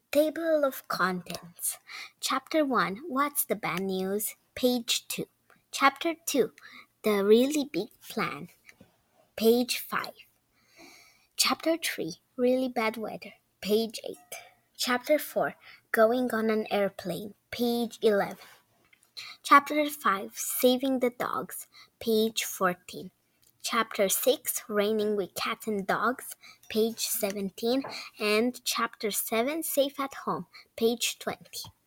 Table of Contents. Chapter 1 What's the Bad News? Page 2. Chapter 2 The Really Big Plan. Page 5. Chapter 3 Really Bad Weather. Page 8. Chapter 4 Going on an Airplane. Page 11. Chapter 5 Saving the Dogs. Page 14. Chapter 6 Raining with Cats and Dogs, page 17, and Chapter 7 Safe at Home, page 20.